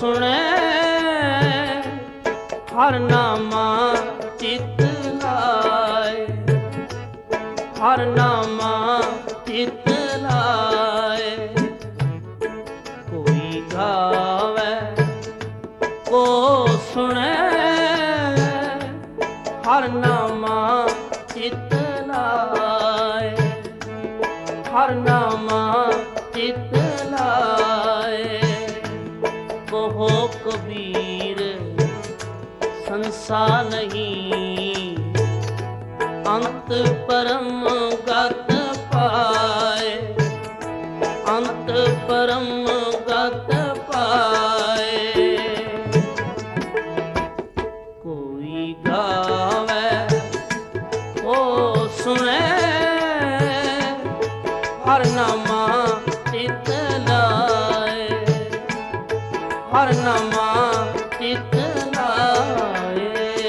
सुने हर नामा चित लाए, हर नामा चित लाए। कोई गावे को सुने हर नामा चित लाए, हर नामा चित लाए। कहो कबीर संसार नहीं, अंत परम गत पाए, अंत परम गत पाए। कोई गावे ओ सुने हर नामा चित लाए, हर नामा चित लाए।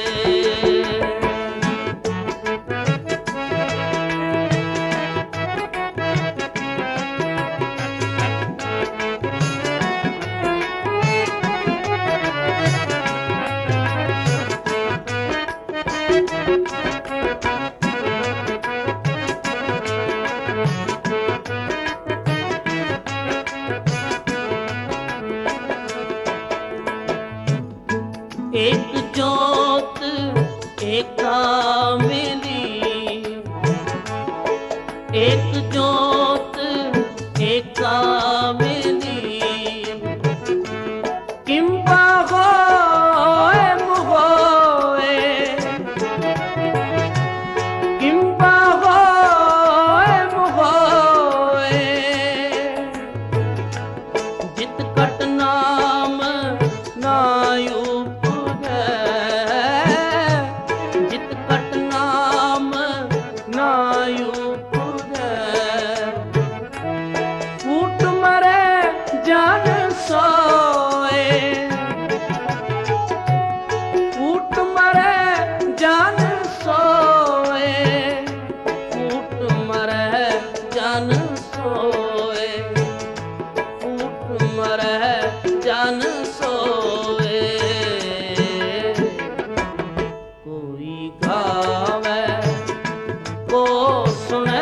एक जोत एका मिली, एक जोत एका मिली। किंबा होए मुहोए, किंबा होए मुहोए। जित कट नाम नायु जन सोए। कोई गावे को सुने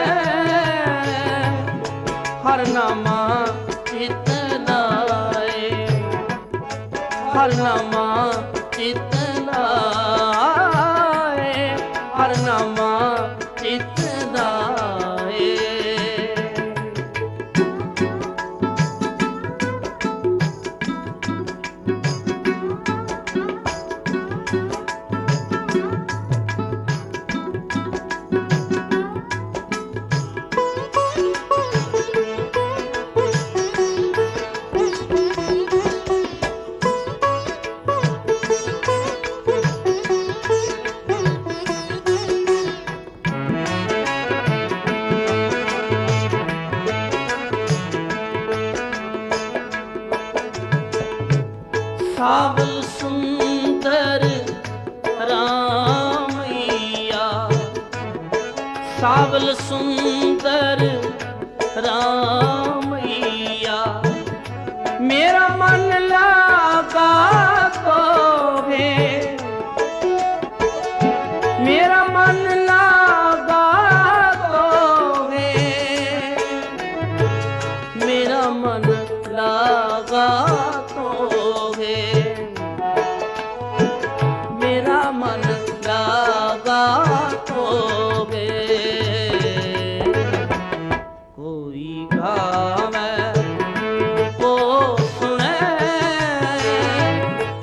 हर नामा चित लाए, हर नामा चित लाए, हर नामा चित लाए। सावल सुंदर रामैया, सावल सुंदर रामैया। मेरा मन लगा तो है, मेरा मन लगा तो है, मेरा मन लगा तो है, मेरा मन लगा तो है। कोई गावे को सुने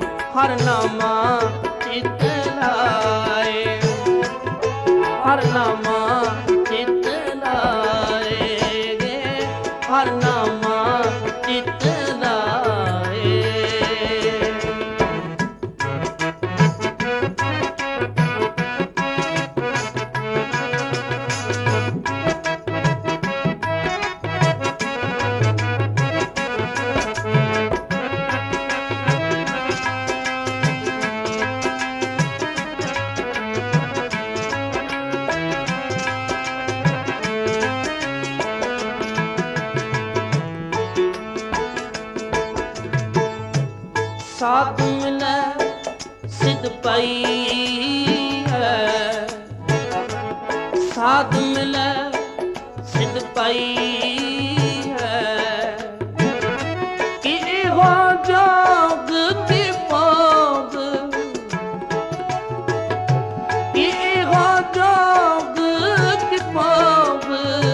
ਪਾਈ ਹੈ, ਸਾਧ ਮਿਲੈ ਸਿਧ ਪਾਈ ਹੈ, ਕਿ ਇਹੋ ਜੋਗ ਕੀ ਭੋਗ, ਕਿ ਇਹੋ ਜੋਗ ਕੀ ਭੋਗ,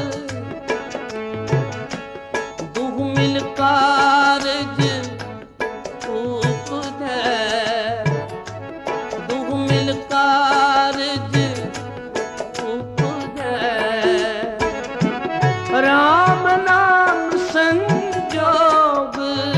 ਦੁਹ ਮਿਲ ਕਾਰਜ ਉਪਜੈ, ਦੁਹ ਮਿਲ ਕਾਰਜ ਉਪਜੈ, ਰਾਮ ਨਾਮ ਸੰਜੋਗ,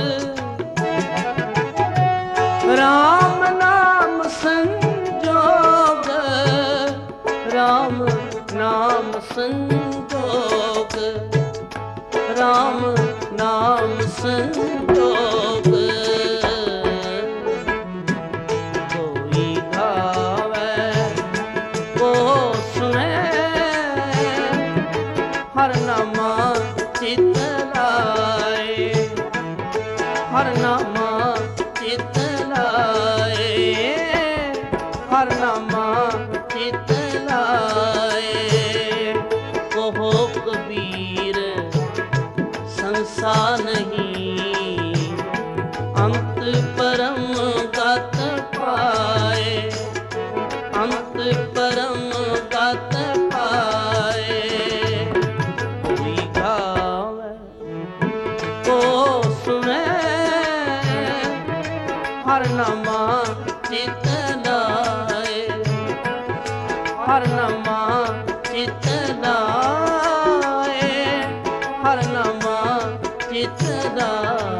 ਰਾਮ ਨਾਮ ਸੰਜੋਗ, ਰਾਮ ਨਾਮ ਸੰਜੋਗ, ਰਾਮ ਨਾਮ ਸੰਜੋਗ, ਕੋਈ ਗਾਵੇ ਕੋ ਸੁਣੇ, ਹਰ ਨਾਮਾ ਚਿਤ ਲਾਏ, ਹਰ ਨਾਮਾ ਚਿਤ ਲਾਏ, ਹਰ ਨਾਮਾ ਚਿਤ ਲਾਏ, ਕਹੋ ਕਬੀਰ ਸੰਸਾ ਨਹੀਂ, ਅੰਤ ਪਰਮ ਗਤ ਪਾਏ, ਅੰਤ ਪਰਮ ਗਤ ਪਾਏ, ਕੋਈ ਗਾਵੇ ਕੋ ਸੁਣੇ, ਹਰ ਨਾਮਾ ਚਿਤ ਲਾਏ, ਹਰ ਨਾਮਾ ਚਿਤ ਲਾਏ, ਹਰ ਨਾਮਾ ਚਿਤ ਲਾਏ।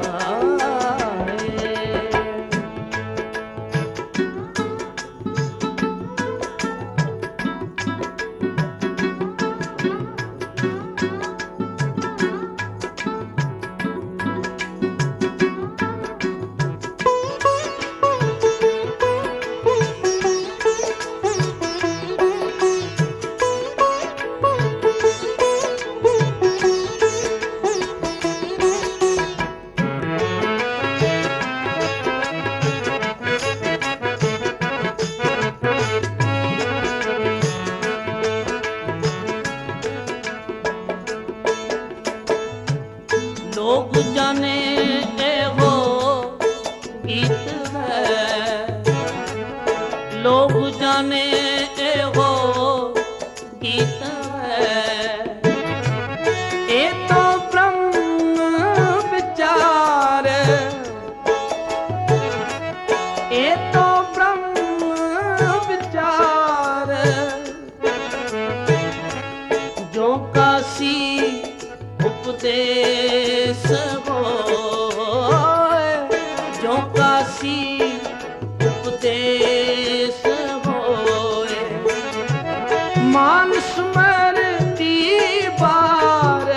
ਲੋਕ ਜਾਣੇ ਇਹੋ ਗੀਤ ਹੈ, ਲੋਕ ਜਾਣੇ ਇਹੋ ਗੀਤ ਹੈ, ਇਹ ਤਾਂ ਬ੍ਰਹਮ ਵਿਚਾਰ, ਇਹ ਤਾਂ ਬ੍ਰਹਮ ਵਿਚਾਰ, ਜੋ ਕਾਸੀ ਉਪਦੇਸ ਹੋਏ, ਜੋ ਕਾਸੀ ਉਪਦੇਸ ਹੋਏ, ਮਾਨਸ ਮਰਤੀ ਬਾਰ,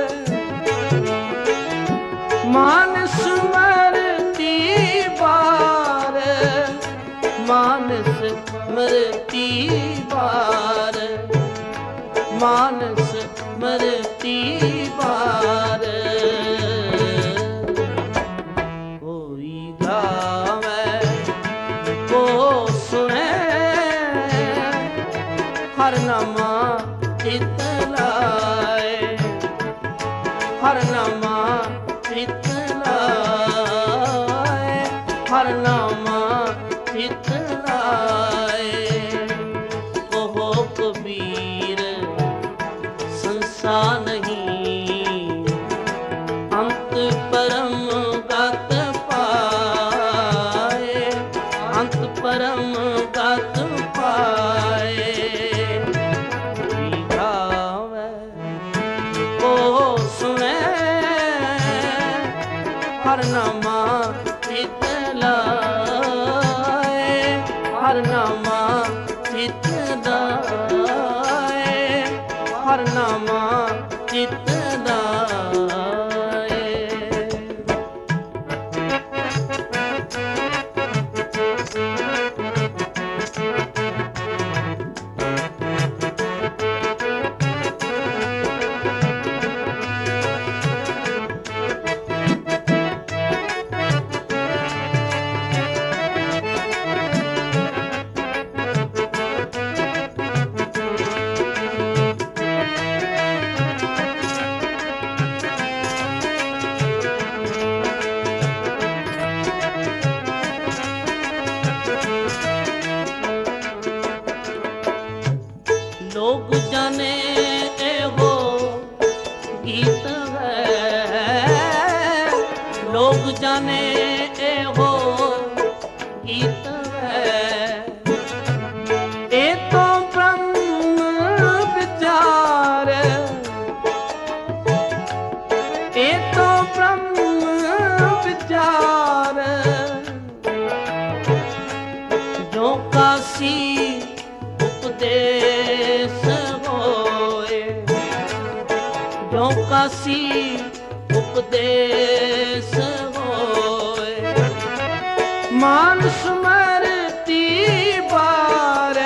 ਮਾਨਸ ਮਰਤੀ ਬਾਰ, ਮਾਨਸ ਮਰਤੀ ਬਾਰ, ਮਾਨਸ ਮਰਤੀ ਬਾਰ, ਕੋਈ ਗਾਵੇ ਕੋ ਸੁਣੇ, ਹਰ ਨਾਮਾ ਚਿਤ ਲਾਏ, ਹਰ ਨਾਮਾ ਚਿਤ ਲਾਏ, ਹਰ ਨਾਮਾ ਚਿਤ ਲਾਏ, ਕਹੋ ਕਬੀਰ ਸੰਸਾ ਨਹੀਂ, ਅੰਤ ਪਰਮ ਗਤ ਪਾਏ, ਅੰਤ ਪਰਮ ਗਤ ਪਾਏ, ਕੋਈ ਗਾਵੇ ਕੋ ਸੁਣੇ, ਹਰ ਨਾਮਾ ਚਿਤ ਲਾਏ, ਹਰ ਨਾਮਾ ਚਿਤ ਲਾਏ, ਹਰ ਨਾਮਾ ਚਿਤ ਲਾਏ। ਜਾਣੇ ਇਹੋ ਗੀਤ ਹੈ, ਇਹ ਤੋਂ ਬ੍ਰਹਮ ਵਿਚਾਰ, ਇਹ ਤੋਂ ਬ੍ਰਹਮ ਵਿਚਾਰ, ਜੋ ਕਾਸੀ ਉਪਦੇਸ ਹੋਏ, ਜੋ ਕਾਸੀ ਉਪਦੇਸ ਹੋਏ, ਮਾਨ ਸਮਰਤੀ ਬਾਰ,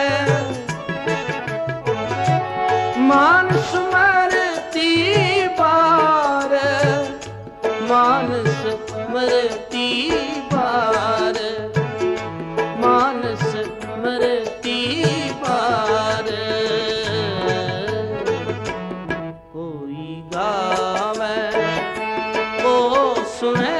ਮਾਨ ਸਮਰਤੀ ਬਾਰ, ਮਾਨ ਸਮਰਤੀ ਬਾਰ, ਮਾਨ ਸਮਰਤੀ ਬਾਰ, ਕੋਈ ਗਾਵੇ ਕੋ ਸੁਣੇ,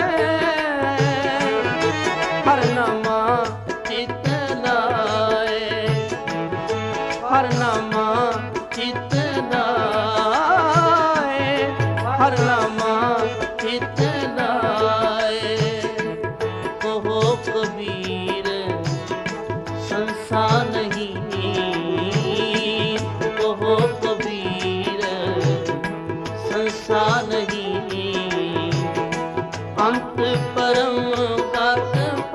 ਹਰ ਨਾਮਾ ਚਿਤ ਲਾਏ, ਹਰ ਨਾਮਾ ਚਿਤ ਲਾਏ, ਹਰ ਨਾਮਾ ਚਿਤ ਲਾਏ, ਕਹੋ ਕਬੀਰ ਸੰਸਾ ਨਹੀਂ, ਕਹੋ ਕਬੀਰ ਸੰਸਾ ਨਹੀਂ, ਅੰਤ ਪਰਮ ਗਤ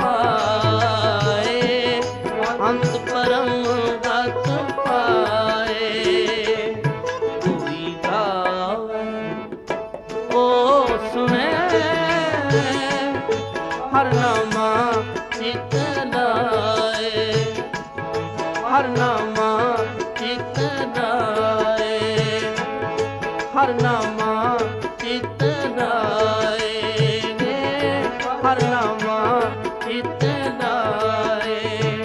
ਪਾਏ, ਅੰਤ ਪਰਮ ਗਤ ਪਾਏ, ਕੋਈ ਗਾਵੇ ਕੋ ਸੁਣੇ, ਹਰ ਨਾਮਾ ਚਿਤ ਲਾਏ, ਹਰ ਨਾਮਾ ਚਿਤ ਲਾਏ, ਹਰ ਨਾਮਾ ਚਿਤ ਲਾਏ, ਹਰ ਨਾਮਾ ਚਿਤ ਲਾਏ।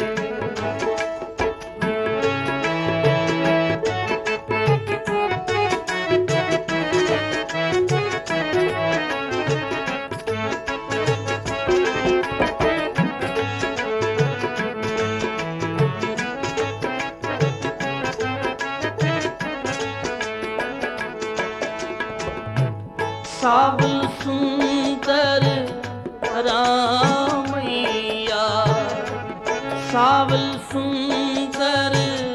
ਸਾਵਲ ਸੁੰਦਰ ਰਾਮਈਆ, ਸਾਵਲ ਸੁੰਦਰ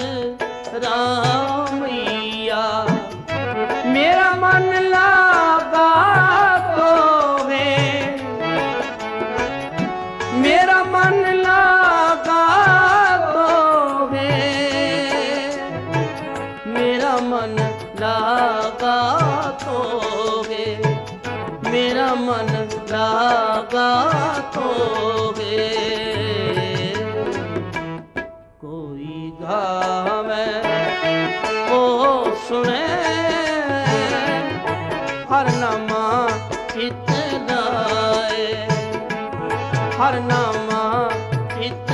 ਰਾਮਈਆ, ਮੇਰਾ ਮਨ ਲਾਗਾ ਤੋਵੇ, ਮੇਰਾ ਮਨ ਲਾਗਾ ਤੋਵੇ, ਮੇਰਾ ਮਨ ਲਾਗਾ ਤੋਵੇ, ਮੇਰਾ ਮਨ ਲਾਗਾ ਤੋਵੇ, ਕੋਈ ਗਾਵੇ ਕੋ ਸੁਣੇ, ਹਰ ਨਾਮਾ ਚਿਤ ਲਾਏ, ਹਰ ਨਾਮਾ ਚਿਤ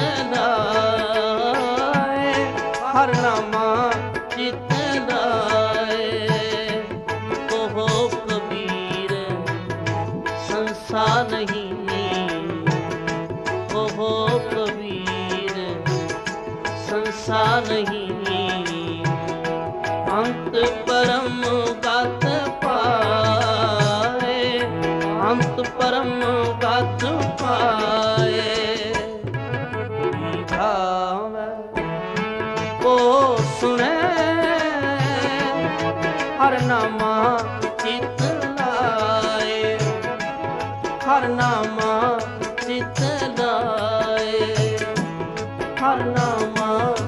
ਲਾਏ, ਹਰ ਨਾਮਾ ਚਿਤ ਲਾਏ, ਕਹੋ ਕਬੀਰ ਸੰਸਾ ਨਹੀਂ, ਕਹੋ ਕਬੀਰ ਸੰਸਾ ਨਹੀਂ, ਅੰਤ ਪਰਮ ਗਤ ਪਾਏ, ਅੰਤ ਪਰਮ ਗਤ ਪਾਏ, ਗਾਵੇ ਕੋ ਸੁਣੇ, ਹਰ ਨਾਮਾ ਚਿਤ ਲਾਏ, ਹਰ ਨਾਮਾ ਚਿਤ ਲਾਏ, ਹਰ ਨਾਮਾ